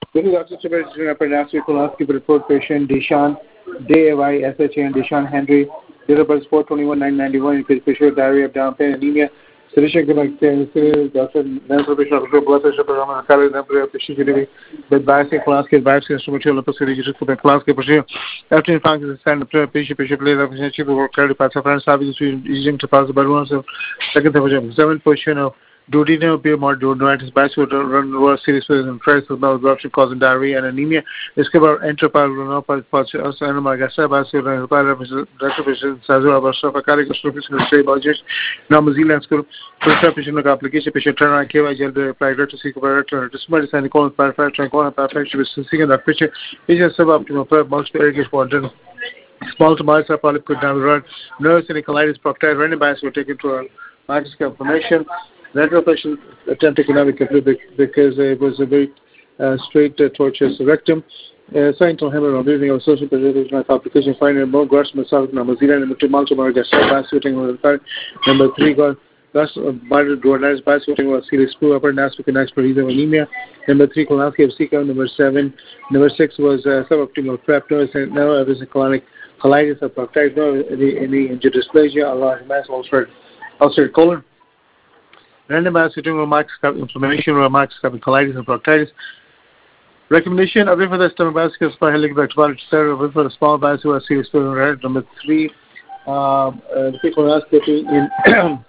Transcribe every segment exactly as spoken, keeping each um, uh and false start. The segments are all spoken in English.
This is Doctor Subhash Upper Nasty colonoscopy report patient Deshaun D A Y S H A N Deshaun Henry. Date of birth four twenty-one nine ninety-one. Patient diarrhea, abdominal pain, anemia. Sedation connected. Doctor Nelson Bishop blood pressure parameter calorie number patient delivery with biopsy colonoscopy biopsy instrumental laparoscopy just for the colonoscopy procedure. After in fact is stand up patient patient later patient will carry parts of friends service using to pass the balloons of second seven position of duodenal pulmonary duodenitis, bicuspidal run series and trace of bowel obstruction causing diarrhea and anemia. Discover enteropathy, animal gasa, bicuspidal retrovision, Sazura, Basafa, Caricus, Stray Budgets, Normal Zealand School, first patient application, patient turn on K Y gel, apply to seek a director, dismissed and corn perfect, and corn perfect, with seeking that picture, patient suboptimal prep, multiple irrigation water. Small to mild polyp could down the road, nerves and colitis, proctile, random bias were taken to a microscope formation. Lateral patient attempted economic because it was a very uh, straight uh, tortuous rectum. Uh, Sciential hemorrhage, breathing of social position, complication, finding more gross massage, number zero, number two, multiple gas, bicycling with the third, number three, got gas, body, duodenal, bicycling with serious screw, upper nasal, next for either anemia, number three, colonoscopy of C C O, number seven, number six was uh, suboptimal prep, no, no evidence of colonic colitis or proctitis, no any, any angiodysplasia, a large mass, ulcerated, ulcerated colon. Randomized sitting microscopic inflammation or microscopic colitis and proctitis. Recommendation: away for the stomach bicycles by helicobacter away for the small bicycle who are serious red. Number three, um, uh, the colonoscopy in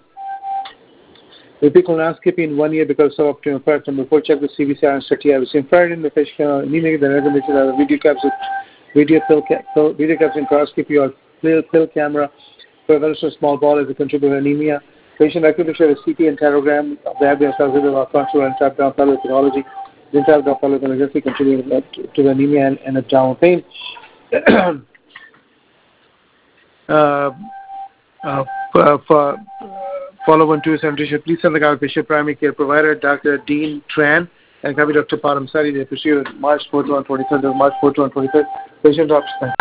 the colonoscopy in one year because of suboptimal prep. Number four, check the C B C R and study. I was infrared in the fish anemia. The recommendation are video caps, video pill, pill video caps in colonoscopy or pill pill camera for a small ball as a contributor anemia. Patient recognition of C T and terogram of the abdomen cells of frontal and top-down pelvic pathology. The entire down pelvic pathology contributing to the anemia and, and abdominal pain. uh, uh, for follow one two seven please send the patient primary care provider, Doctor Dean Tran, and copy Doctor Padam Sari. They proceed March fourth to twenty-third, March fourth to twenty-fifth. Patient Doctor